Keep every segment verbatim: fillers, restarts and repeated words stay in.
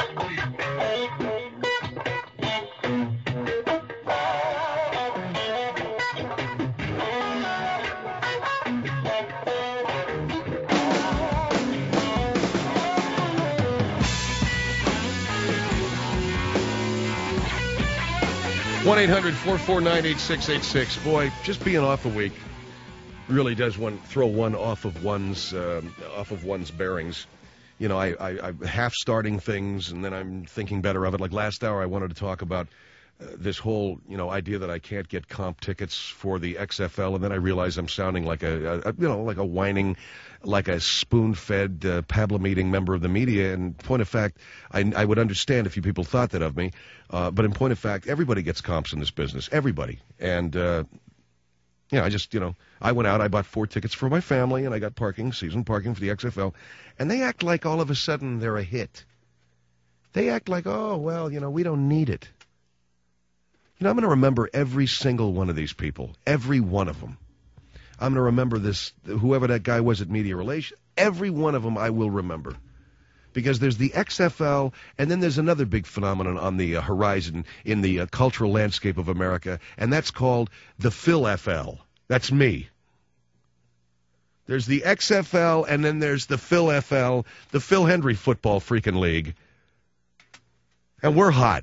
one eight hundred four four nine eight six eight six. Boy, just being off a week really does one throw one off of one's uh, off of one's bearings. You know, I, I, I'm half starting things, and then I'm thinking better of it. Like last hour, I wanted to talk about uh, this whole, you know, idea that I can't get comp tickets for the X F L, and then I realize I'm sounding like a, a you know, like a whining, like a spoon-fed, uh, Pablo-meeting member of the media. And point of fact, I, I would understand if you people thought that of me, uh, but in point of fact, everybody gets comps in this business, everybody. And, uh, yeah, I just, you know, I went out, I bought four tickets for my family, and I got parking, season parking for the X F L, and they act like all of a sudden they're a hit. They act like, oh, well, you know, we don't need it. You know, I'm going to remember every single one of these people, every one of them. I'm going to remember this, whoever that guy was at Media Relations, every one of them I will remember. Because there's the X F L, and then there's another big phenomenon on the uh, horizon in the uh, cultural landscape of America, and that's called the Phil F L. That's me. There's the X F L, and then there's the Phil F L, the Phil Hendry Football Freaking League. And we're hot.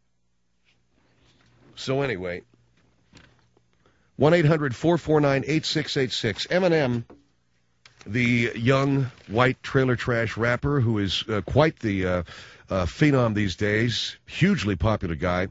So anyway, one eight hundred four four nine eight six eight six. Eminem, the young white trailer trash rapper who is uh, quite the uh, uh, phenom these days, hugely popular guy.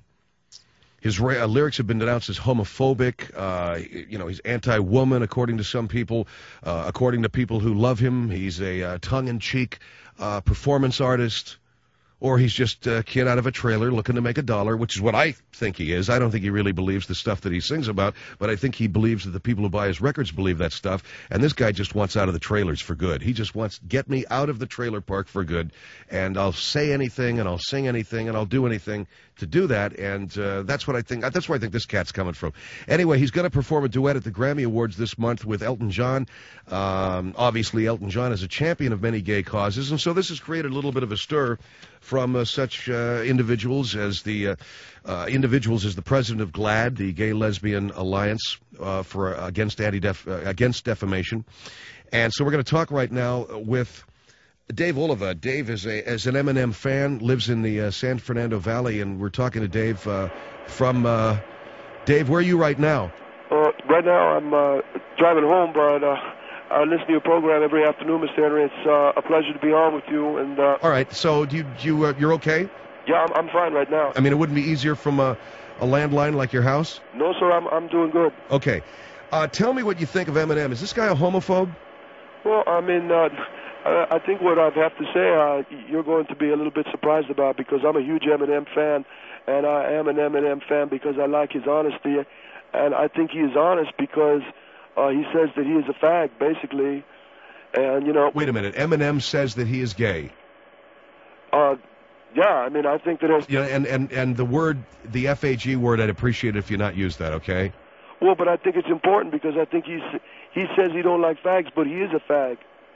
His ra- uh, lyrics have been denounced as homophobic. Uh, you know, he's anti-woman, according to some people. Uh, according to people who love him, he's a uh, tongue-in-cheek uh, performance artist. Or he's just a kid out of a trailer looking to make a dollar, which is what I think he is. I don't think he really believes the stuff that he sings about, but I think he believes that the people who buy his records believe that stuff. And this guy just wants out of the trailers for good. He just wants, get me out of the trailer park for good, and I'll say anything, and I'll sing anything, and I'll do anything to do that. And uh, that's what I think. That's where I think this cat's coming from. Anyway, he's going to perform a duet at the Grammy Awards this month with Elton John. Um, obviously, Elton John is a champion of many gay causes, and so this has created a little bit of a stir from uh, such uh, individuals as the uh, uh, individuals as the president of GLAAD, the Gay Lesbian Alliance uh, for uh, against anti uh, against defamation. And so we're going to talk right now with Dave Oliva. Dave is a as an Eminem fan, lives in the uh, San Fernando Valley, and we're talking to Dave uh, from uh, Dave. Where are you right now? Uh, right now, I'm uh, driving home, but. Uh I listen to your program every afternoon, Mister Henry. It's uh, a pleasure to be on with you. And uh, all right, so do you, do you uh, you're okay? Yeah, I'm, I'm fine right now. I mean, it wouldn't be easier from a, a landline like your house? No, sir, I'm I'm doing good. Okay, uh, tell me what you think of Eminem. Is this guy a homophobe? Well, I mean, uh, I, I think what I'd have to say, uh, you're going to be a little bit surprised about, because I'm a huge Eminem fan, and I am an Eminem fan because I like his honesty, and I think he is honest because. Uh, he says that he is a fag, basically, and, you know... Wait a minute. Eminem says that he is gay. Uh, yeah, I mean, I think that... It's, yeah, and, and, and the word, the F A G word, I'd appreciate it if you not use that, okay? Well, but I think it's important because I think he's he says he don't like fags, but he is a fag.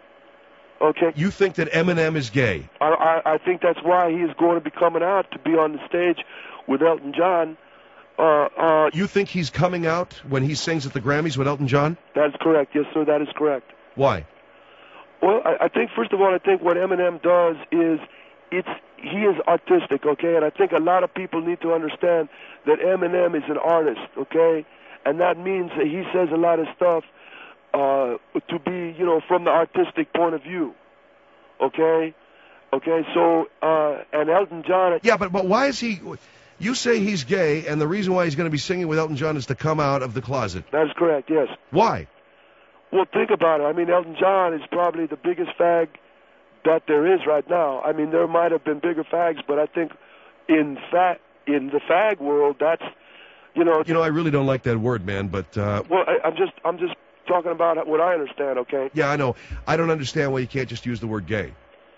Okay? You think that Eminem is gay? I, I, I think that's why he is going to be coming out to be on the stage with Elton John. Uh, uh, you think he's coming out when he sings at the Grammys with Elton John? That's correct. Yes, sir, that is correct. Why? Well, I, I think, first of all, I think what Eminem does is it's he is artistic, okay? And I think a lot of people need to understand that Eminem is an artist, okay? And that means that he says a lot of stuff uh, to be, you know, from the artistic point of view, okay? Okay, so, uh, and Elton John... Yeah, but, but why is he... You say he's gay, and the reason why he's going to be singing with Elton John is to come out of the closet. That is correct, yes. Why? Well, think about it. I mean, Elton John is probably the biggest fag that there is right now. I mean, there might have been bigger fags, but I think in fa- in the fag world, that's, you know... You know, I really don't like that word, man, but... Uh, well, I, I'm just I'm just talking about what I understand, okay? Yeah, I know. I don't understand why you can't just use the word gay.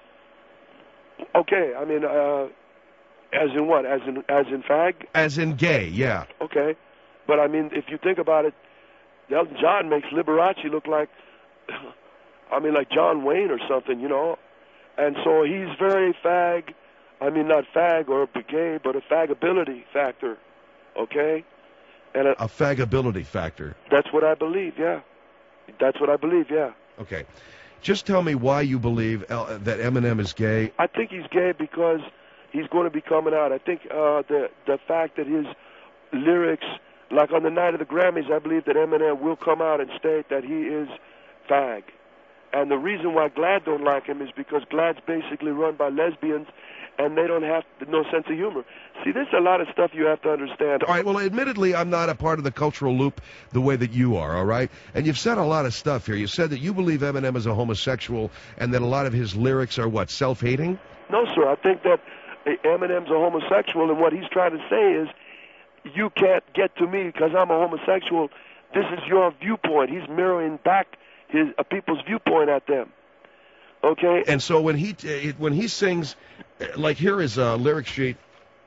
Okay, I mean... Uh, As in what? As in as in fag? As in gay, yeah. Okay. But, I mean, if you think about it, Elton John makes Liberace look like, I mean, like John Wayne or something, you know? And so he's very fag. I mean, not fag or gay, but a fagability factor, okay? And a, a fagability factor. That's what I believe, yeah. That's what I believe, yeah. Okay. Just tell me why you believe El- that Eminem is gay. I think he's gay because he's going to be coming out. I think uh, the the fact that his lyrics, like on the night of the Grammys, I believe that Eminem will come out and state that he is fag. And the reason why GLAAD don't like him is because GLAAD's basically run by lesbians, and they don't have no sense of humor. See, there's a lot of stuff you have to understand. All right, well, admittedly, I'm not a part of the cultural loop the way that you are, all right? And you've said a lot of stuff here. You said that you believe Eminem is a homosexual and that a lot of his lyrics are, what, self-hating? No, sir. I think that Eminem's a homosexual, and what he's trying to say is, you can't get to me because I'm a homosexual. This is your viewpoint. He's mirroring back his uh, people's viewpoint at them. Okay? And so when he when he sings, like here is a lyric sheet.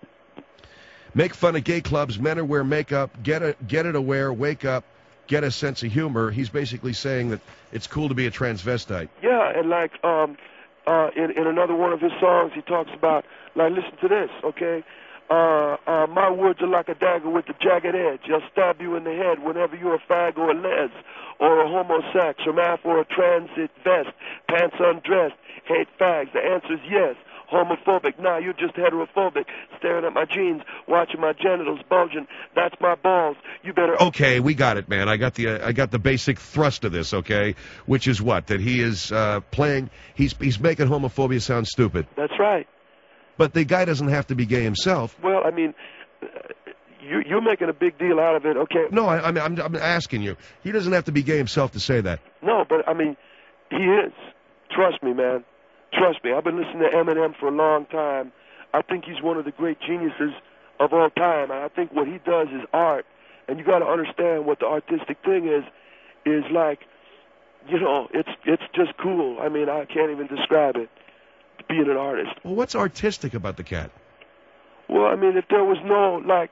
Make fun of gay clubs, men who wear makeup, get it, get it aware, wake up, get a sense of humor. He's basically saying that it's cool to be a transvestite. Yeah, and like um, uh, in, in another one of his songs, he talks about, like, listen to this, okay? Uh, uh, my words are like a dagger with a jagged edge. I'll stab you in the head whenever you're a fag or a les, or a homosex, or math or a transit vest, pants undressed, hate fags. The answer is yes. Homophobic. Nah, you're just heterophobic. Staring at my jeans, watching my genitals bulging. That's my balls. You better. Okay, we got it, man. I got the uh, I got the basic thrust of this. Okay, which is what that he is uh, playing. He's he's making homophobia sound stupid. That's right. But the guy doesn't have to be gay himself. Well, I mean, you, you're making a big deal out of it, okay? No, I, I mean, I'm, I'm asking you. He doesn't have to be gay himself to say that. No, but, I mean, he is. Trust me, man. Trust me. I've been listening to Eminem for a long time. I think he's one of the great geniuses of all time. And I think what he does is art. And you got to understand what the artistic thing is, is like, you know, it's it's just cool. I mean, I can't even describe it. Being an artist. Well, what's artistic about the cat? Well, I mean, if there was no, like,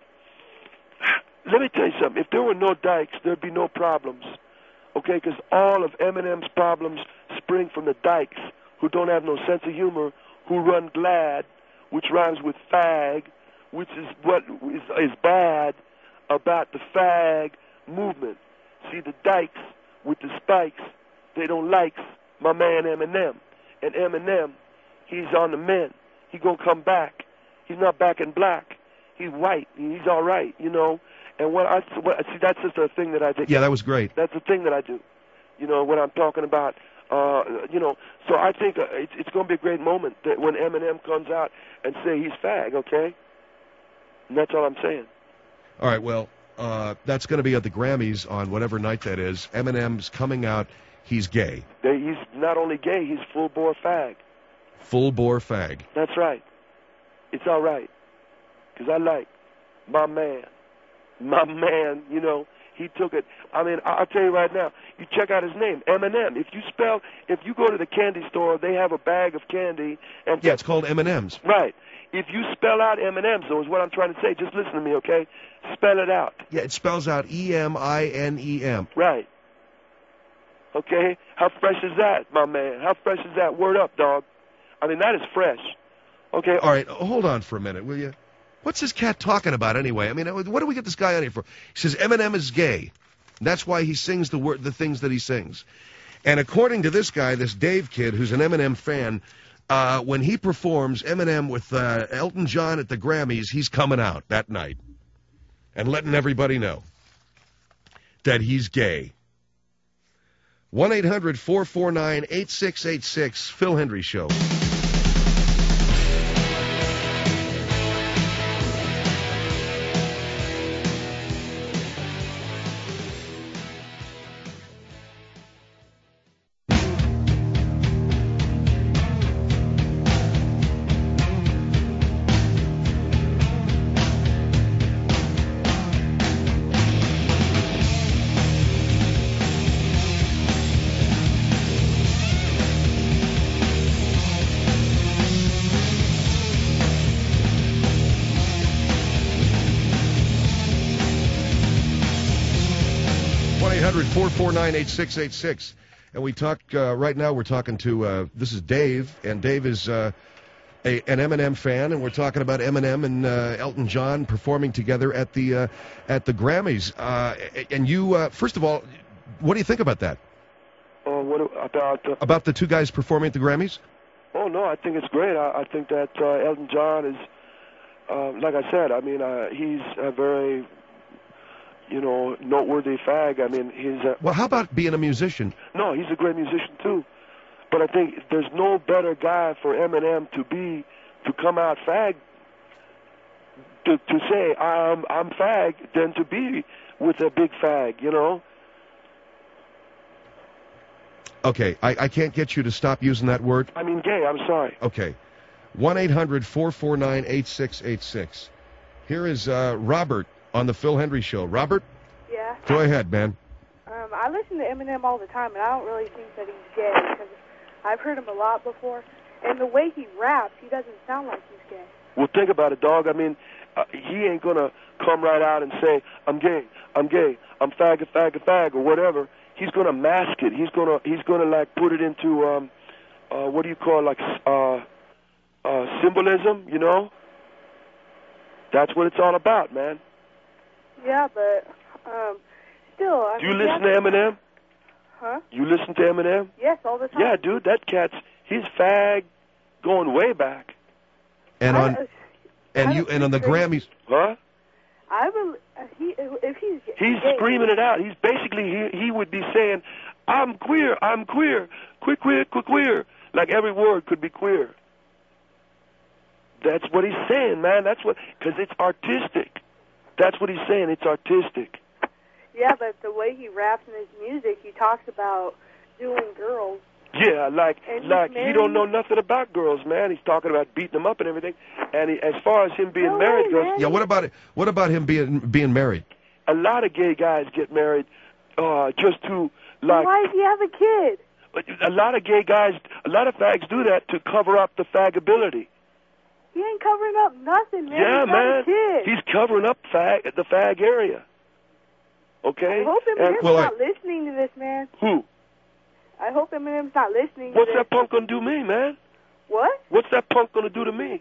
let me tell you something. If there were no dykes, there'd be no problems, okay? Because all of Eminem's problems spring from the dykes, who don't have no sense of humor, who run GLAAD, which rhymes with fag, which is what is, is bad about the fag movement. See, the dykes with the spikes, they don't like my man Eminem. And Eminem, he's on the mend. He gonna come back. He's not back in black. He's white. He's all right, you know. And what I what, see, that's just a thing that I think. Yeah, that was great. That's the thing that I do. You know, when I'm talking about, uh, you know. So I think uh, it's it's gonna be a great moment that when Eminem comes out and say he's fag, okay. And that's all I'm saying. All right. Well, uh, that's going to be at the Grammys on whatever night that is. Eminem's coming out. He's gay. He's not only gay. He's full bore fag. Full bore fag. That's right. It's all right. Because I like my man. My man, you know, he took it. I mean, I'll tell you right now, you check out his name, Eminem. If you spell, if you go to the candy store, they have a bag of candy. And yeah, it's called M and M's. Right. If you spell out M and M's, though, is what I'm trying to say. Just listen to me, okay? Spell it out. Yeah, it spells out E M I N E M. Right. Okay? How fresh is that, my man? How fresh is that? Word up, dog. I mean, that is fresh. Okay. All right, hold on for a minute, will you? What's this cat talking about anyway? I mean, what do we get this guy out here for? He says Eminem is gay. That's why he sings the word, the things that he sings. And according to this guy, this Dave kid, who's an Eminem fan, uh, when he performs Eminem with uh, Elton John at the Grammys, he's coming out that night and letting everybody know that he's gay. one eight hundred four four nine eight six eight six, Phil Hendry Show. four four nine eight six eight six. And we talk, uh, right now we're talking to, uh, this is Dave, and Dave is uh, a, an Eminem fan, and we're talking about Eminem and uh, Elton John performing together at the uh, at the Grammys. Uh, and you, uh, first of all, what do you think about that? Uh, what about uh, About the two guys performing at the Grammys? Oh no, I think it's great. I, I think that uh, Elton John is, uh, like I said, I mean, uh, he's a very, you know, noteworthy fag. I mean, he's a, Well, how about being a musician? no, he's a great musician too. But I think there's no better guy for Eminem to be, to come out fag, to to say I'm I'm fag, than to be with a big fag, you know. Okay, I, I can't get you to stop using that word. I mean, gay. I'm sorry. Okay, one eight hundred four four nine eight six eight six. Here is uh, Robert on the Phil Hendry Show. Robert, Yeah. go ahead, man. Um, I listen to Eminem all the time, and I don't really think that he's gay because I've heard him a lot before. And the way he raps, he doesn't sound like he's gay. Well, think about it, dog. I mean, uh, he ain't gonna come right out and say, I'm gay, I'm gay, I'm fag, a fag, a fag, or whatever. He's gonna mask it. He's gonna, he's gonna like put it into, um, uh, what do you call, like, uh, uh, symbolism, you know? That's what it's all about, man. Yeah, but um, still. I Do you mean, listen yeah. to Eminem? Huh? You listen to Eminem? Yes, all the time. Yeah, dude, that cat's, he's fag going way back. And I- on uh, and I you don't and on the think Grammys. Huh? I bel uh, he if he's He's gay, screaming it out. He's basically, he, he would be saying, I'm queer, I'm queer, queer, queer, queer, queer. Like every word could be queer. That's what he's saying, man. That's what, because it's artistic. That's what he's saying. It's artistic. Yeah, but the way he raps in his music, he talks about doing girls. Yeah, like And he's like he married? don't know nothing about girls, man. He's talking about beating them up and everything. And he, as far as him being No married way, goes, man. Yeah, what about it? What about him being being married? a lot of gay guys get married uh, just to like. Why does he have a kid? A lot of gay guys, a lot of fags do that to cover up the fagability. He ain't covering up nothing, man. Yeah, He's got man. a kid. He's covering up fag the fag area. Okay. I hope Eminem's Well, I- not listening to this, man. Who? I hope Eminem's not listening What's to that this. punk gonna do me, man? What? What's that punk gonna do to me?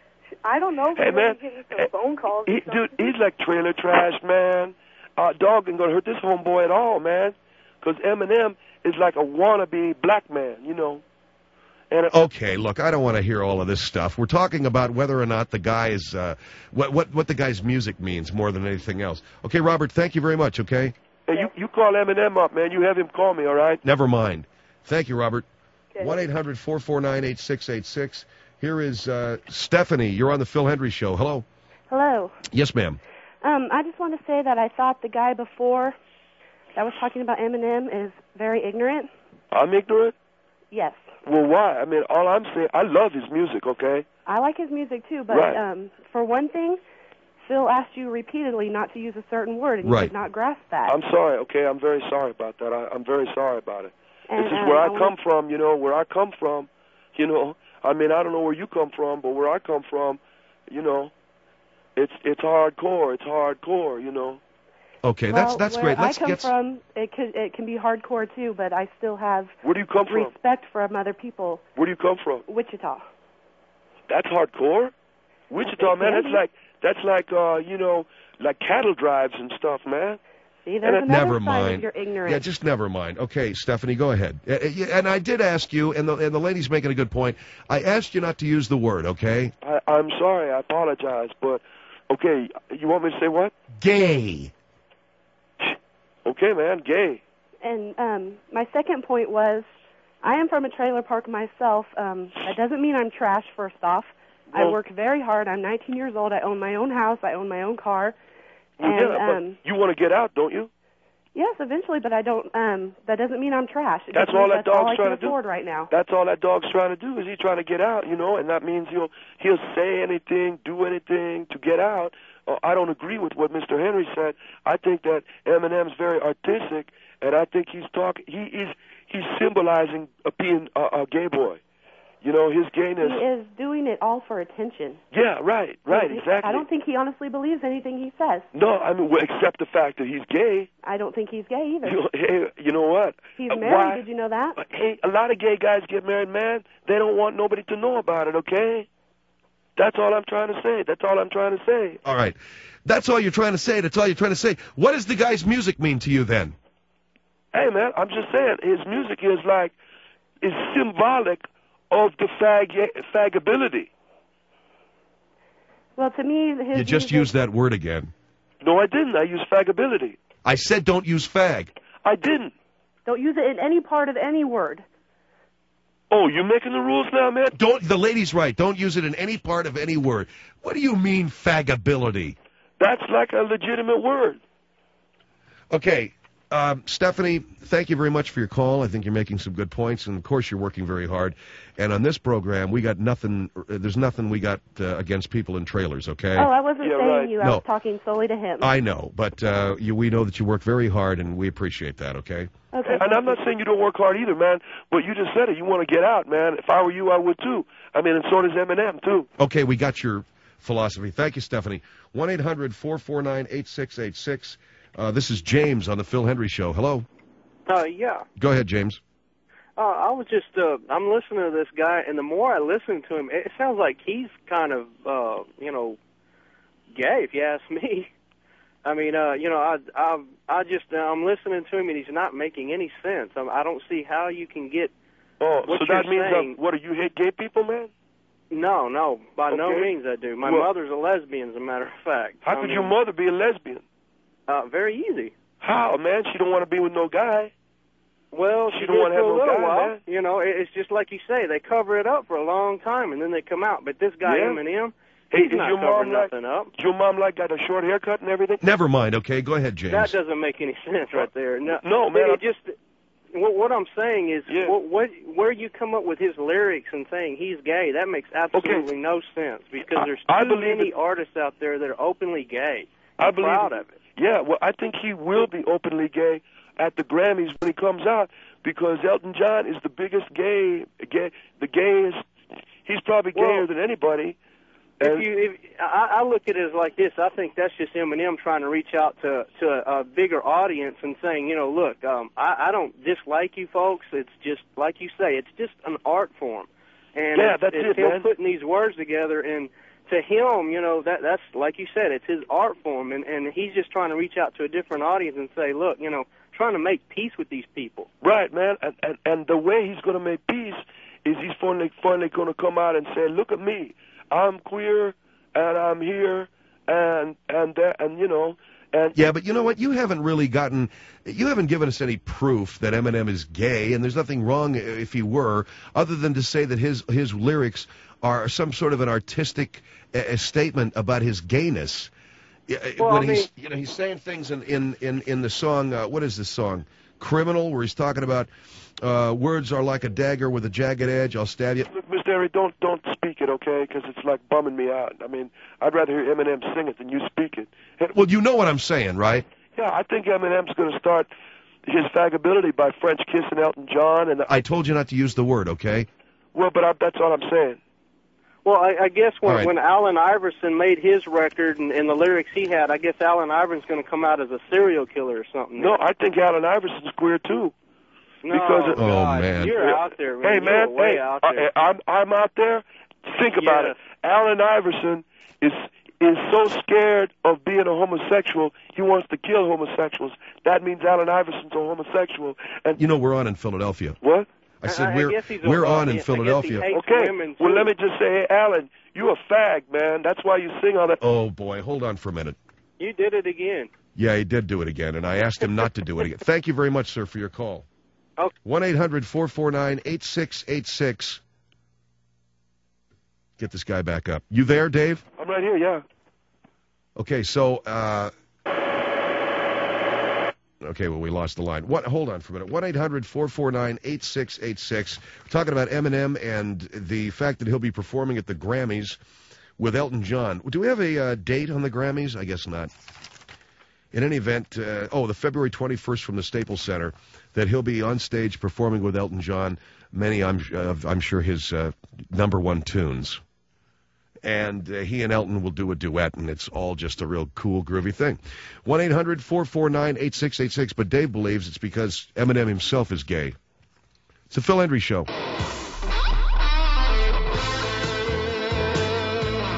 I don't know. Hey, He's man. getting some phone calls. He, or something. dude, he's like trailer trash, man. Uh, dog ain't gonna hurt this homeboy at all, man. Because Eminem is like a wannabe black man, you know. And uh, Okay, look, I don't want to hear all of this stuff. We're talking about whether or not the guy is uh, what what what the guy's music means more than anything else. Okay, Robert, thank you very much. Okay, hey, you you call Eminem up, man. You have him call me, all right? never mind. Thank you, Robert. Okay. One eight hundred four four nine eight six eight six. Here is uh, Stephanie. You're on the Phil Hendry Show. Hello. Hello. Yes, ma'am. Um, I just want to say that I thought the guy before that was talking about Eminem is very ignorant. I'm ignorant. Yes. Well, why? I mean, all I'm saying, I love his music, okay? I like his music too, but Right. um, for one thing, Phil asked you repeatedly not to use a certain word, and you Right. did not grasp that. I'm sorry, okay? I'm very sorry about that. I, I'm very sorry about it. and, This is um, where I wanna- come from, you know, where I come from, you know. I mean, I don't know where you come from, but where I come from, you know, it's it's hardcore. It's hardcore, you know. Okay, well, that's that's where great. Let's I come get. from, it can it can be hardcore too, but I still have Where do you come from? respect from other people. Where do you come from? Wichita. That's hardcore. Wichita, It man. can That's be. like that's like uh, you know, like cattle drives and stuff, man. See, there's And it- another Never side mind. of your ignorance. Yeah, just never mind. Okay, Stephanie, go ahead. Uh, uh, yeah, And I did ask you, and the and the lady's making a good point. I asked you not to use the word. Okay. I, I'm sorry. I apologize, but okay. You want me to say what? Gay. Okay, man. Gay. And um, my second point was, I am from a trailer park myself. Um, that doesn't mean I'm trash, first off. I Well- work very hard. I'm nineteen years old. I own my own house. I own my own car. Well, And, yeah, but um, you want to get out, don't you? yes, eventually, but I don't. Um, that doesn't mean I'm trash. It That's just all means that that's all dog's I trying can to do. afford right now. That's all that dog's trying to do is he's trying to get out, you know, and that means he'll he'll say anything, do anything to get out. Uh, I don't agree with what Mister Henry said. I think that Eminem's very artistic, and I think he's talking. He is he's symbolizing a being a, a gay boy. You know, his gayness. He is doing it all for attention. Yeah, right, right, He- exactly. I don't think he honestly believes anything he says. No, I mean, well, except the fact that he's gay. I don't think he's gay either. You know, hey, you know what? He's Uh, married. why- Did you know that? Hey, a lot of gay guys get married, man. They don't want nobody to know about it, okay? That's all I'm trying to say. That's all I'm trying to say. All right. That's all you're trying to say. That's all you're trying to say. What does the guy's music mean to you then? Hey, man, I'm just saying, his music is like, is symbolic of the fag fagability. Well, to me, his You just music, used that word again. No, I didn't. I used fagability. I said don't use fag. I didn't. Don't use it in any part of any word. Oh, you're making the rules now, man? Don't. The lady's right. Don't use it in any part of any word. What do you mean fagability? That's like a legitimate word. Okay. Um, Stephanie, thank you very much for your call. I think you're making some good points, and of course you're working very hard. And on this program, we got nothing. There's nothing we got uh, against people in trailers. Okay. Oh, I wasn't Yeah, saying right. you. I No. was talking solely to him. I know, but uh, you, we know that you work very hard, and we appreciate that. Okay. Okay. And I'm not saying you don't work hard either, man, but you just said it. You want to get out, man. If I were you, I would too. I mean, and so does Eminem, too. Okay, we got your philosophy. Thank you, Stephanie. one eight hundred four four nine eight six eight six. Uh, this is James on the Phil Hendry Show. Hello. Uh, yeah. Go ahead, James. Uh, I was just, uh, I'm listening to this guy, and the more I listen to him, it sounds like he's kind of, uh, you know, gay, if you ask me. I mean, uh, you know, I, I, I just, uh, I'm listening to him, and he's not making any sense. I, I don't see how you can get. Oh, what so you're that means, saying. that, what, do you hate gay people, man? No, no, by no Okay. means I do. My Well- mother's a lesbian, as a matter of fact. How I could mean, your mother be a lesbian? Uh, very easy. How, man? She don't want to be with no guy. Well, She she don't did wanna for have a no little guy, while. man. You know, it- it's just like you say. They cover it up for a long time, and then they come out. But this guy, Yeah. Eminem, Hey, he's is not your covering mom like, nothing up. Does your mom like got a short haircut and everything? Never mind. Okay, go ahead, James. That doesn't make any sense right there. No, No, man, It just what, what I'm saying is, Yeah. what, what where you come up with his lyrics and saying he's gay, that makes absolutely no sense because I- there's I too believe many it- artists out there that are openly gay. I I'm believe proud it. of it. Yeah, well, I think he will be openly gay at the Grammys when he comes out because Elton John is the biggest gay, gay the gayest. He's probably gayer Well, than anybody. If And- you, if, I, I look at it as like this. I think that's just Eminem trying to reach out to to a, a bigger audience and saying, you know, look, um, I, I don't dislike you folks. It's just like you say, it's just an art form, and Yeah, it's, that's it's it, him man. putting these words together. And to him, you know, that that's like you said, it's his art form, and and he's just trying to reach out to a different audience and say, look, you know, trying to make peace with these people. Right, man, and, and and the way he's going to make peace is he's finally finally going to come out and say, "Look at me, I'm queer and I'm here, and and that, and you know, and Yeah, but you know what? You haven't really gotten, you haven't given us any proof that Eminem is gay, and there's nothing wrong if he were, other than to say that his his lyrics are some sort of an artistic uh, statement about his gayness. Yeah, Well, when I he's, you know, he's saying things in in in, in the song. Uh, what is this song? Criminal, where he's talking about uh, words are like a dagger with a jagged edge. I'll stab you. Look, Mister Derry, don't don't speak it, okay? Because it's like bumming me out. I mean, I'd rather hear Eminem sing it than you speak it. And, Well, you know what I'm saying, right? yeah, I think Eminem's going to start his fagability by French kissing Elton John, and I told you not to use the word, okay? well, but I, that's all I'm saying. Well, I, I guess when All right. when Allen Iverson made his record and, and the lyrics he had, I guess Allen Iverson's going to come out as a serial killer or something. No, I think Allen Iverson's queer too. no, because- Oh, God, man. you're out there, man. Hey, man, You're way hey, out I, there. I'm I'm out there. Think about Yes. it. Allen Iverson is is so scared of being a homosexual, he wants to kill homosexuals. That means Allen Iverson's a homosexual. And You know, we're on in Philadelphia. what? I said I- I we're guess he's a- we're uh, on I in guess he Philadelphia. hates Okay. women, Well, too. let me just say, hey, Allen, you a fag, man. That's why you sing all that. Oh boy, hold on for a minute. You did it again. Yeah, he did do it again, and I asked him not to do it again. Thank you very much, sir, for your call. Okay. one eight hundred four four nine eight six eight six. Get this guy back up. You there, Dave? I'm right here, yeah. Okay, so uh okay, well we lost the line. What hold on for a minute. one eight hundred four four nine eight six eight six. We're talking about Eminem and the fact that he'll be performing at the Grammys with Elton John. Do we have a uh, date on the Grammys? I guess not. In any event, uh, oh, the February twenty-first from the Staples Center, that he'll be on stage performing with Elton John, many, I'm, uh, I'm sure, his uh, number one tunes. And uh, he and Elton will do a duet, and it's all just a real cool, groovy thing. one eight hundred four four nine eight six eight six, but Dave believes it's because Eminem himself is gay. It's the Phil Hendry Show.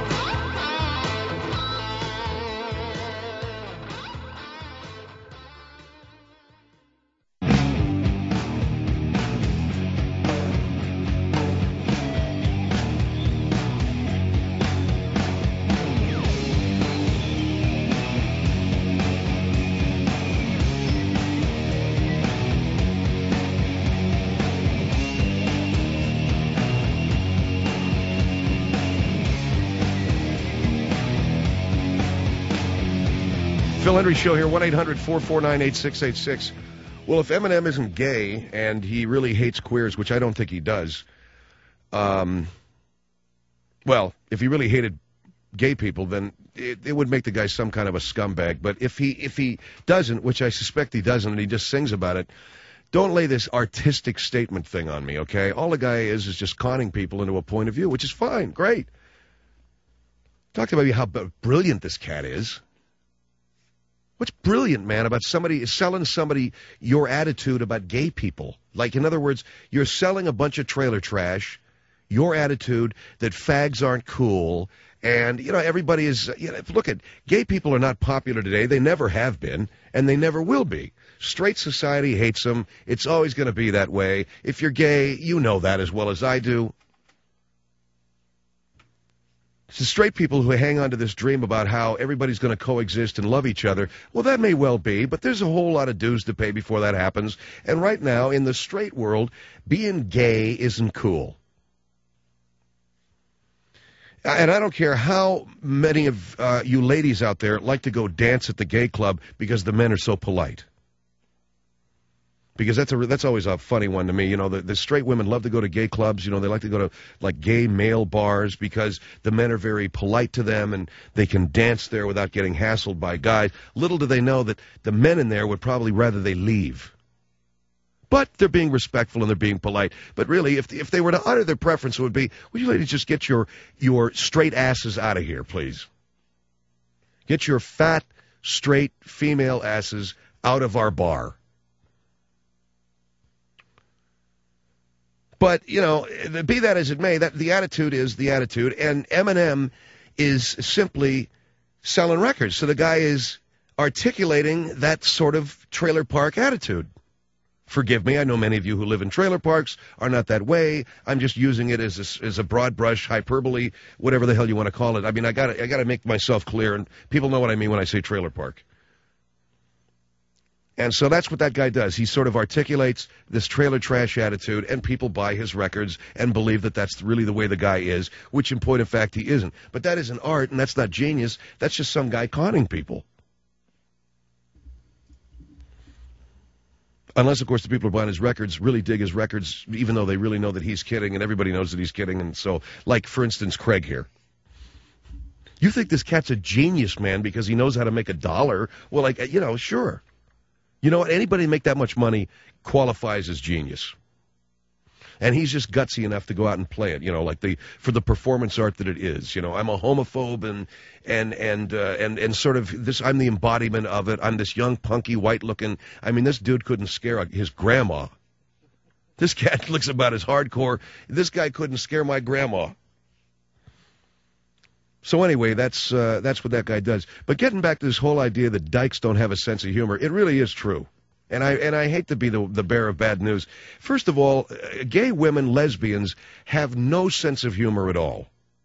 Phil Hendry Show here, one eight hundred four four nine eight six eight six. Well, if Eminem isn't gay and he really hates queers, which I don't think he does, um, well, if he really hated gay people, then it, it would make the guy some kind of a scumbag. But if he if he doesn't, which I suspect he doesn't, and he just sings about it, don't lay this artistic statement thing on me, okay? All the guy is is just conning people into a point of view, which is fine, great. Talked about how brilliant this cat is. What's brilliant, man, about somebody selling somebody your attitude about gay people? Like, in other words, you're selling a bunch of trailer trash, your attitude that fags aren't cool, and, you know, everybody is, you know, look at, gay people are not popular today. They never have been, and they never will be. Straight society hates them. It's always going to be that way. If you're gay, you know that as well as I do. It's the straight people who hang on to this dream about how everybody's going to coexist and love each other. Well, that may well be, but there's a whole lot of dues to pay before that happens. And right now, in the straight world, being gay isn't cool. And I don't care how many of uh, you ladies out there like to go dance at the gay club because the men are so polite. Because that's a that's always a funny one to me. You know, the, the straight women love to go to gay clubs. You know, they like to go to, like, gay male bars because the men are very polite to them and they can dance there without getting hassled by guys. Little do they know that the men in there would probably rather they leave. But they're being respectful and they're being polite. But really, if if they were to utter their preference, it would be, would you ladies just get your your straight asses out of here, please? Get your fat, straight, female asses out of our bar. But, you know, be that as it may, that the attitude is the attitude, and Eminem is simply selling records. So the guy is articulating that sort of trailer park attitude. Forgive me, I know many of you who live in trailer parks are not that way. I'm just using it as a, as a broad brush hyperbole, whatever the hell you want to call it. I mean, I got I got to make myself clear, and people know what I mean when I say trailer park. And so that's what that guy does. He sort of articulates this trailer trash attitude, and people buy his records and believe that that's really the way the guy is, which in point of fact he isn't. But that isn't art, and that's not genius. That's just some guy conning people. Unless, of course, the people who are buying his records really dig his records, even though they really know that he's kidding, and everybody knows that he's kidding. And so, like, for instance, Craig here. You think this cat's a genius, man, because he knows how to make a dollar? Well, like, you know, sure. You know what? Anybody make that much money qualifies as genius. And he's just gutsy enough to go out and play it, you know, like the for the performance art that it is. You know, I'm a homophobe and and and uh, and and sort of this. I'm the embodiment of it. I'm this young, punky, white-looking. I mean, this dude couldn't scare his grandma. This cat looks about as hardcore. This guy couldn't scare my grandma. So anyway, that's uh, that's what that guy does. But getting back to this whole idea that dykes don't have a sense of humor, it really is true. And I and I hate to be the, the bearer of bad news. First of all, uh, gay women, lesbians, have no sense of humor at all.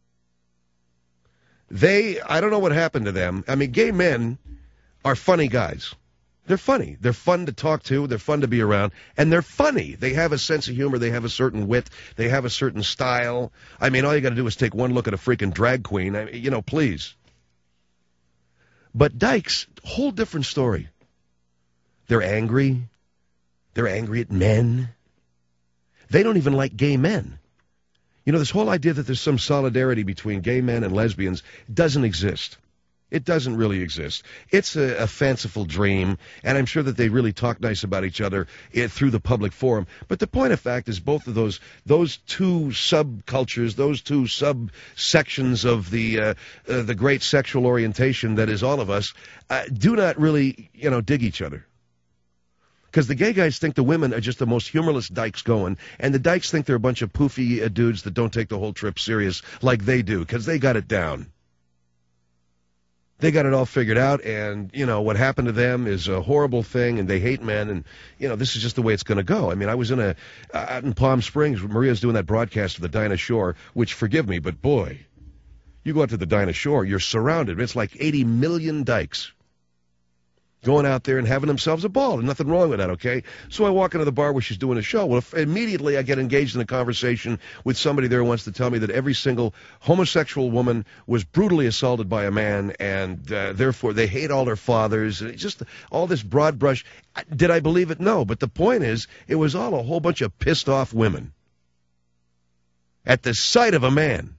They, I don't know what happened to them. I mean, gay men are funny guys. They're funny. They're fun to talk to. They're fun to be around. And they're funny. They have a sense of humor. They have a certain wit. They have a certain style. I mean, all you got to do is take one look at a freaking drag queen. I mean, you know, please. But dykes, whole different story. They're angry. They're angry at men. They don't even like gay men. You know, this whole idea that there's some solidarity between gay men and lesbians doesn't exist. It doesn't really exist. It's a, a fanciful dream, and I'm sure that they really talk nice about each other it, through the public forum. But the point of fact is both of those those two subcultures, those two subsections of the uh, uh, the great sexual orientation that is all of us, uh, do not really, you know, dig each other. Because the gay guys think the women are just the most humorless dykes going, and the dykes think they're a bunch of poofy uh, dudes that don't take the whole trip serious like they do, because they got it down. They got it all figured out, and, you know, what happened to them is a horrible thing, and they hate men, and, you know, this is just the way it's going to go. I mean, I was in a, uh, out in Palm Springs, Maria's doing that broadcast of the Dinah Shore, which, forgive me, but boy, you go out to the Dinah Shore, you're surrounded. It's like eighty million dykes. going out there and having themselves a ball. There's nothing wrong with that, okay? So I walk into the bar where she's doing a show. Well, if immediately I get engaged in a conversation with somebody there who wants to tell me that every single homosexual woman was brutally assaulted by a man, and uh, therefore they hate all their fathers. And it's just all this broad brush. Did I believe it? No. But the point is, it was all a whole bunch of pissed off women at the sight of a man.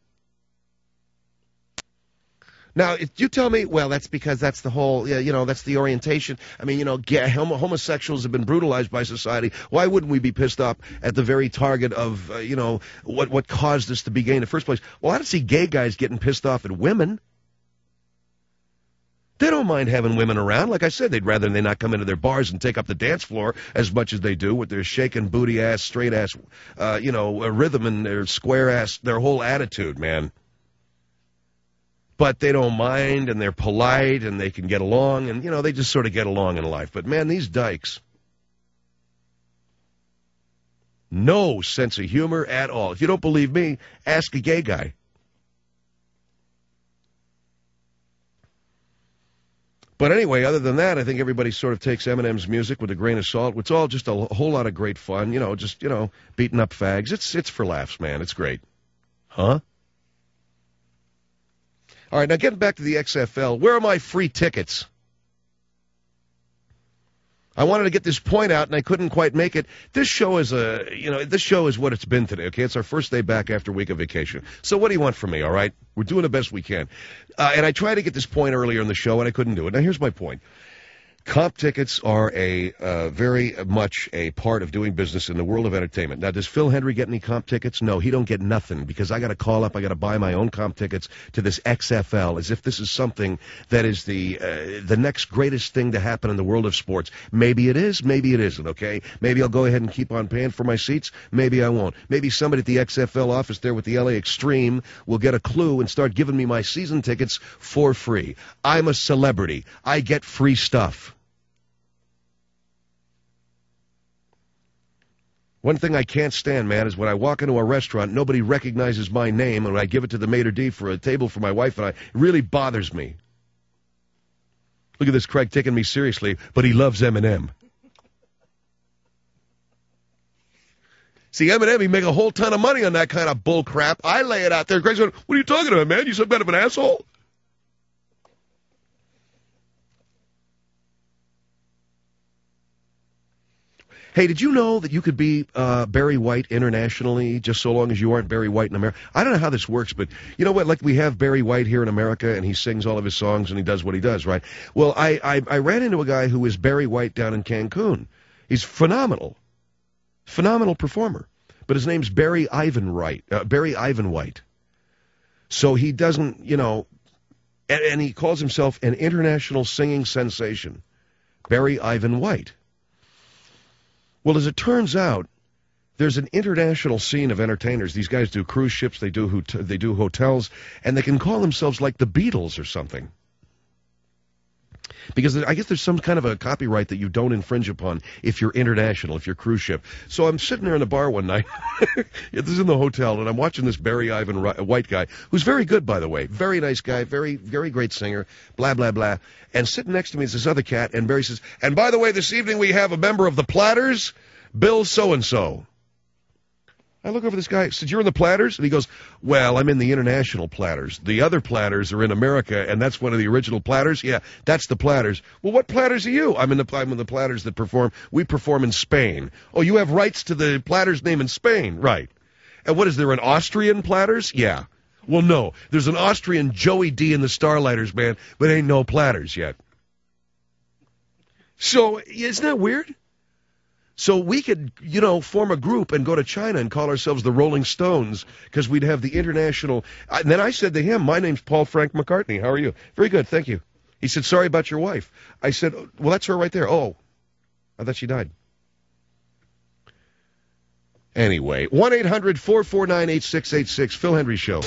Now, if you tell me, well, that's because that's the whole, you know, that's the orientation. I mean, you know, gay, homo- homosexuals have been brutalized by society. Why wouldn't we be pissed off at the very target of, uh, you know, what what caused us to be gay in the first place? Well, I don't see gay guys getting pissed off at women. They don't mind having women around. Like I said, they'd rather they not come into their bars and take up the dance floor as much as they do with their shaking booty ass, straight ass, uh, you know, rhythm and their square ass, their whole attitude, man. But they don't mind, and they're polite, and they can get along, and, you know, they just sort of get along in life. But, man, these dykes, no sense of humor at all. If you don't believe me, ask a gay guy. But anyway, other than that, I think everybody sort of takes Eminem's music with a grain of salt. It's all just a whole lot of great fun, you know, just, you know, beating up fags. It's, it's for laughs, man. It's great. Huh? All right, now getting back to the X F L, where are my free tickets? I wanted to get this point out, and I couldn't quite make it. This show is a, you know, this show is what it's been today, okay? It's our first day back after a week of vacation. So what do you want from me, all right? We're doing the best we can. Uh, and I tried to get this point earlier in the show, and I couldn't do it. Now, here's my point. Comp tickets are a uh, very much a part of doing business in the world of entertainment. Now, does Phil Hendry get any comp tickets? No, he don't get nothing because I got to call up, I got to buy my own comp tickets to this X F L as if this is something that is the uh, the next greatest thing to happen in the world of sports. Maybe it is, maybe it isn't, okay? Maybe I'll go ahead and keep on paying for my seats. Maybe I won't. Maybe somebody at the X F L office there with the L A Extreme will get a clue and start giving me my season tickets for free. I'm a celebrity. I get free stuff. One thing I can't stand, man, is when I walk into a restaurant, nobody recognizes my name, and when I give it to the maitre d' for a table for my wife and I, it really bothers me. Look at this Craig taking me seriously, but he loves Eminem. See, Eminem, he make a whole ton of money on that kind of bull crap. I lay it out there. Craig's going, what are you talking about, man? You some kind of an asshole? Hey, did you know that you could be uh, Barry White internationally just so long as you aren't Barry White in America? I don't know how this works, but you know what? Like we have Barry White here in America, and he sings all of his songs, and he does what he does, right? Well, I, I, I ran into a guy who was Barry White down in Cancun. He's phenomenal. Phenomenal performer. But his name's Barry Ivan Wright, uh, Barry Ivan White. So he doesn't, you know, and, and he calls himself an international singing sensation. Barry Ivan White. Well, as it turns out, there's an international scene of entertainers. These guys do cruise ships, they do hot- they do hotels, and they can call themselves like the Beatles or something. Because I guess there's some kind of a copyright that you don't infringe upon if you're international, if you're cruise ship. So I'm sitting there in the bar one night. This is in the hotel, and I'm watching this Barry Ivan White guy, who's very good, by the way. Very nice guy, very, very great singer, blah, blah, blah. And sitting next to me is this other cat, and Barry says, and by the way, this evening we have a member of the Platters, Bill so-and-so. I look over this guy, I said, you're in the Platters? And he goes, well, I'm in the international Platters. The other Platters are in America, and that's one of the original Platters? Yeah, that's the Platters. Well, what Platters are you? I'm in the, I'm in the Platters that perform, we perform in Spain. Oh, you have rights to the Platters name in Spain? Right. And what is there, an Austrian Platters? Yeah. Well, no, there's an Austrian Joey D and the Starlighters, man, but ain't no Platters yet. So, isn't that weird? So we could, you know, form a group and go to China and call ourselves the Rolling Stones because we'd have the international. And then I said to him, my name's Paul Frank McCartney. How are you? Very good, thank you. He said, sorry about your wife. I said, well, that's her right there. Oh, I thought she died. Anyway, one eight hundred four four nine eight six eight six, Phil Hendry Show.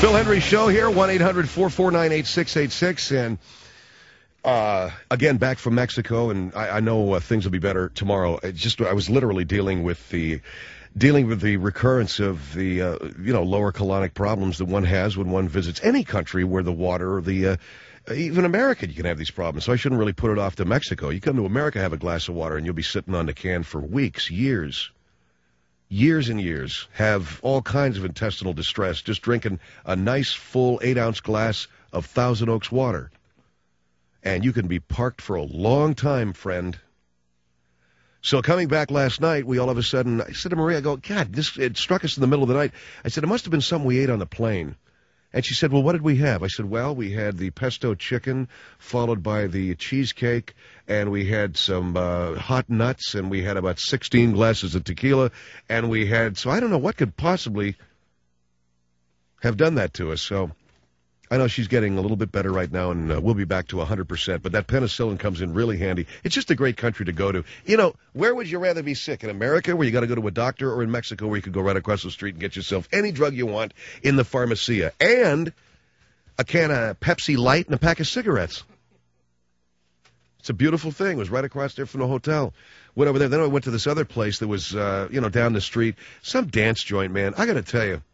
Phil Hendry Show here, one eight hundred four four nine eight six eight six. And uh, again, back from Mexico, and I, I know uh, things will be better tomorrow. It just I was literally dealing with the dealing with the recurrence of the uh, you know lower colonic problems that one has when one visits any country where the water or the uh, even America, you can have these problems. So I shouldn't really put it off to Mexico. You come to America, have a glass of water, and you'll be sitting on the can for weeks, years. Years and years, have all kinds of intestinal distress just drinking a nice full eight-ounce glass of Thousand Oaks water. And you can be parked for a long time, friend. So coming back last night, we all of a sudden, I said to Maria, I go, God, this it struck us in the middle of the night. I said, it must have been something we ate on the plane. And she said, well, what did we have? I said, well, we had the pesto chicken, followed by the cheesecake, and we had some uh, hot nuts, and we had about sixteen glasses of tequila, and we had, so I don't know what could possibly have done that to us. So I know she's getting a little bit better right now, and uh, we'll be back to one hundred percent, but that penicillin comes in really handy. It's just a great country to go to. You know, where would you rather be sick? In America, where you got to go to a doctor, or in Mexico, where you could go right across the street and get yourself any drug you want in the pharmacia, and a can of Pepsi Light and a pack of cigarettes. It's a beautiful thing. It was right across there from the hotel. Went over there. Then I went to this other place that was, uh, you know, down the street. Some dance joint, man. I got to tell you.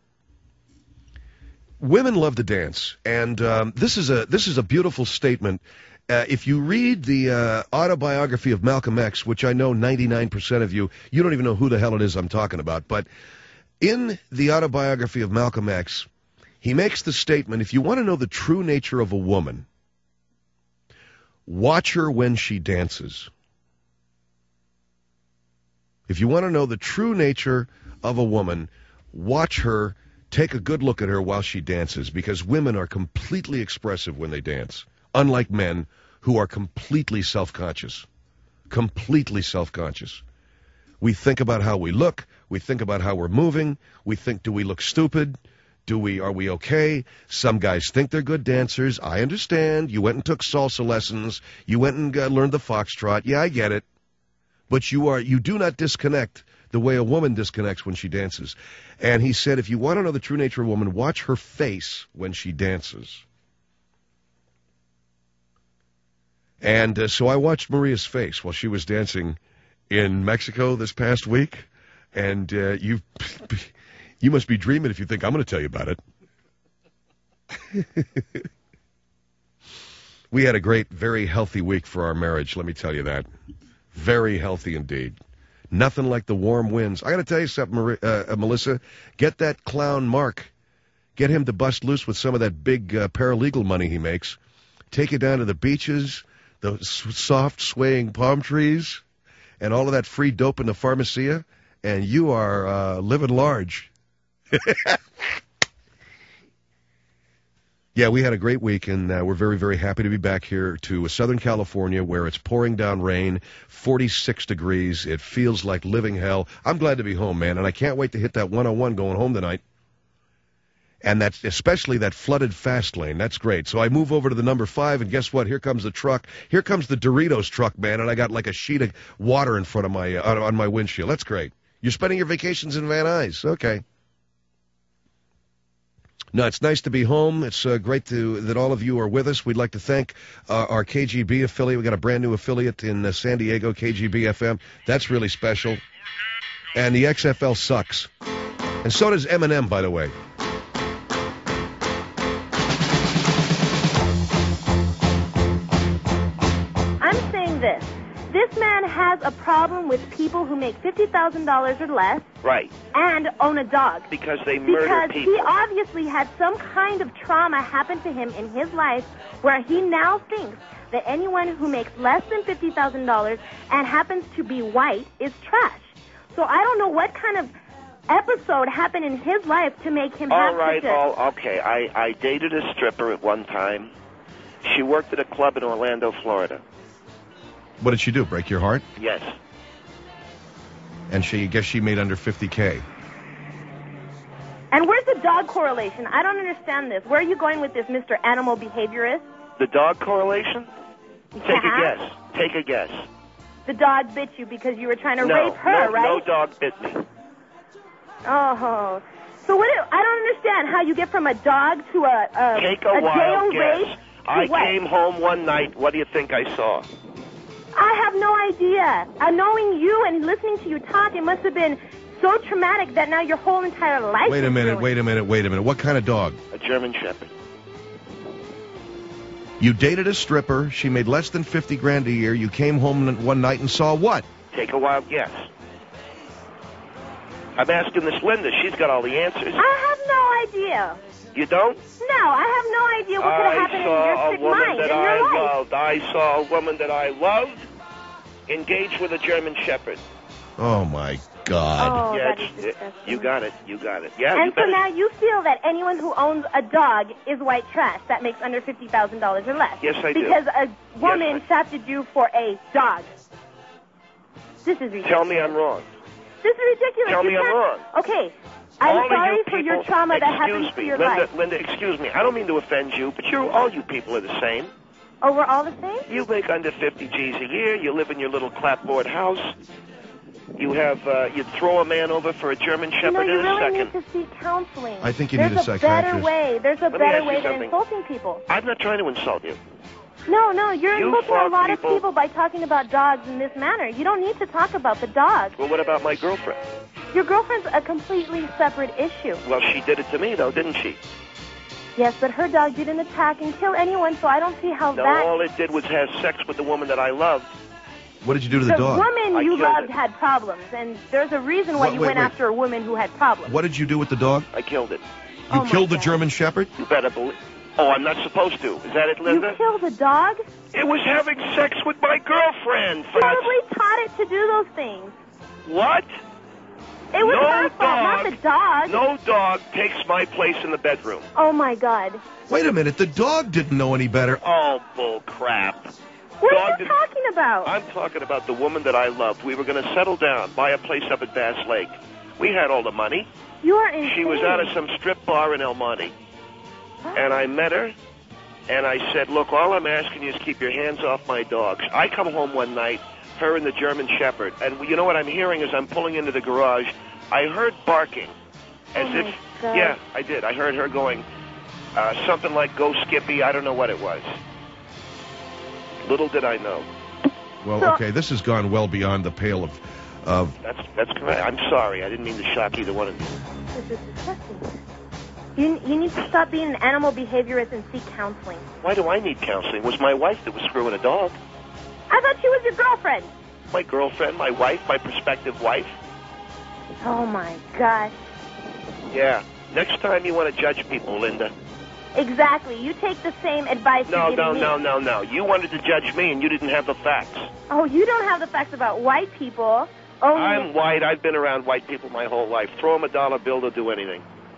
Women love to dance, and um, this is a this is a beautiful statement. Uh, if you read the uh, autobiography of Malcolm X, which I know ninety-nine percent of you, you don't even know who the hell it is I'm talking about, but in the autobiography of Malcolm X, he makes the statement, if you want to know the true nature of a woman, watch her when she dances. If you want to know the true nature of a woman, watch her. Take a good look at her while she dances, because women are completely expressive when they dance, unlike men who are completely self-conscious. Completely self-conscious. We think about how we look. We think about how we're moving. We think, do we look stupid? Do we, are we okay? Some guys think they're good dancers. I understand. You went and took salsa lessons. You went and uh, learned the foxtrot. Yeah, I get it. But you are, you do not disconnect the way a woman disconnects when she dances. And he said, if you want to know the true nature of a woman, watch her face when she dances. And uh, so I watched Maria's face while she was dancing in Mexico this past week. And uh, you you must be dreaming if you think I'm going to tell you about it. We had a great, very healthy week for our marriage, let me tell you that. Very healthy indeed. Nothing like the warm winds. I got to tell you something, Maria, uh, Melissa. Get that clown Mark. Get him to bust loose with some of that big uh, paralegal money he makes. Take it down to the beaches, the soft swaying palm trees, and all of that free dope in the pharmacia, and you are uh, living large. Yeah, we had a great week, and uh, we're very, very happy to be back here to Southern California, where it's pouring down rain, forty-six degrees. It feels like living hell. I'm glad to be home, man, and I can't wait to hit that one oh one going home tonight. And that's especially that flooded fast lane. That's great. So I move over to the number five, and guess what? Here comes the truck. Here comes the Doritos truck, man, and I got like a sheet of water in front of my uh, on my windshield. That's great. You're spending your vacations in Van Nuys. Okay. No, it's nice to be home. It's uh, great to that all of you are with us. We'd like to thank uh, our K G B affiliate. We got a brand new affiliate in uh, San Diego, K G B F M. That's really special. And the X F L sucks. And so does Eminem, by the way. I'm saying this. This man has a problem with people who make fifty thousand dollars or less. Right. And own a dog. Because they murder because people. Because he obviously had some kind of trauma happen to him in his life where he now thinks that anyone who makes less than fifty thousand dollars and happens to be white is trash. So I don't know what kind of episode happened in his life to make him all have right, such a... all okay. I, I dated a stripper at one time. She worked at a club in Orlando, Florida. What did she do? Break your heart? Yes. And she, I guess she made under fifty K. And where's the dog correlation? I don't understand this. Where are you going with this, Mister Animal Behaviorist? The dog correlation? Take yeah. a guess. Take a guess. The dog bit you because you were trying to no, rape her, no, right? No dog bit me. Oh, So what? Do, I don't understand how you get from a dog to a a, Take a, a wild jail guess. rape. I what? came home one night. What do you think I saw? I have no idea. Uh, knowing you and listening to you talk, it must have been so traumatic that now your whole entire life Wait a is minute, ruined. wait a minute, wait a minute. What kind of dog? A German Shepherd. You dated a stripper. She made less than fifty grand a year. You came home one night and saw what? Take a wild guess. I'm asking this Linda. She's got all the answers. I have no idea. You don't? No, I have no idea what could have I happened in saw your a sick woman mind that in your I life. loved. I saw a woman that I loved engaged with a German Shepherd. Oh, my God. Oh, yeah, that is it's- disgusting. you got it. You got it. Yeah. you And so better- now you feel that anyone who owns a dog is white trash that makes under fifty thousand dollars or less. Yes, I do. Because a woman Yes, I- shafted you for a dog. This is ridiculous. Tell me I'm wrong. This is ridiculous. Tell You me I'm can't- wrong. Okay. I'm all sorry of you for your people, trauma that excuse happened to me, your Linda, life. Linda, excuse me. I don't mean to offend you, but you, all you people are the same. Oh, we're all the same? You make under fifty G's a year. You live in your little clapboard house. You have, uh, you throw a man over for a German You Shepherd know, you in a really second. need to seek counseling. I think you There's need a a better psychiatrist. way. There's a me better ask you way than something. insulting people. I'm not trying to insult you. No, no, you're You insulting a fuck lot people. of people by talking about dogs in this manner. You don't need to talk about the dog. Well, what about my girlfriend? Your girlfriend's a completely separate issue. Well, she did it to me, though, didn't she? Yes, but her dog didn't attack and kill anyone, so I don't see how No, that... all it did was have sex with the woman that I loved. What did you do to the, the dog? woman I you killed loved it. had problems, and there's a reason why Wait, you wait, went wait. after a woman who had problems. What did you do with the dog? I killed it. You Oh, my killed the God. German Shepherd? You better believe. Oh, I'm not supposed to. Is that it, Linda? You killed a dog? It was having sex with my girlfriend. For Probably taught it to do those things. What? It was No her fault, not dog. the dog. No dog takes my place in the bedroom. Oh, my God. Wait a minute. The dog didn't know any better. Oh, bull crap. What Dog are you did- talking about? I'm talking about the woman that I loved. We were going to settle down, buy a place up at Bass Lake. We had all the money. You are insane. She was out of some strip bar in El Monte. And I met her, and I said, look, all I'm asking you is keep your hands off my dogs. I come home one night, her and the German Shepherd, and you know what I'm hearing as I'm pulling into the garage? I heard barking. As Oh, my if, God. yeah, I did. I heard her going, uh, something like, go Skippy. I don't know what it was. Little did I know. Well, So- okay, this has gone well beyond the pale of... of That's that's correct. I'm sorry. I didn't mean to shock either one of you. This is disgusting. You, you need to stop being an animal behaviorist and seek counseling. Why do I need counseling? It was my wife that was screwing a dog. I thought she was your girlfriend. My girlfriend, my wife, my prospective wife. Oh, my gosh. Yeah. Next time you want to judge people, Linda. Exactly. You take the same advice No, you're no, giving no, me. no, no. You wanted to judge me, and you didn't have the facts. Oh, you don't have the facts about white people. Only I'm white. I've been around white people my whole life. Throw them a dollar bill, they'll do anything.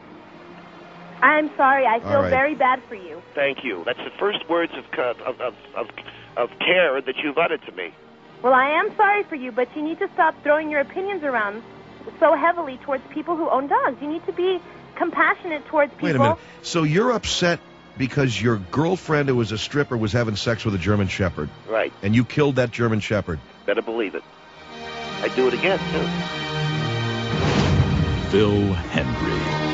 I'm sorry. I feel right. very bad for you. Thank you. That's the first words of of of of, of care that you've uttered to me. Well, I am sorry for you, but you need to stop throwing your opinions around so heavily towards people who own dogs. You need to be compassionate towards people. Wait a minute. So you're upset because your girlfriend, who was a stripper, was having sex with a German Shepherd, Right. and you killed that German Shepherd. Better believe it. I'd do it again, too. Phil Hendry.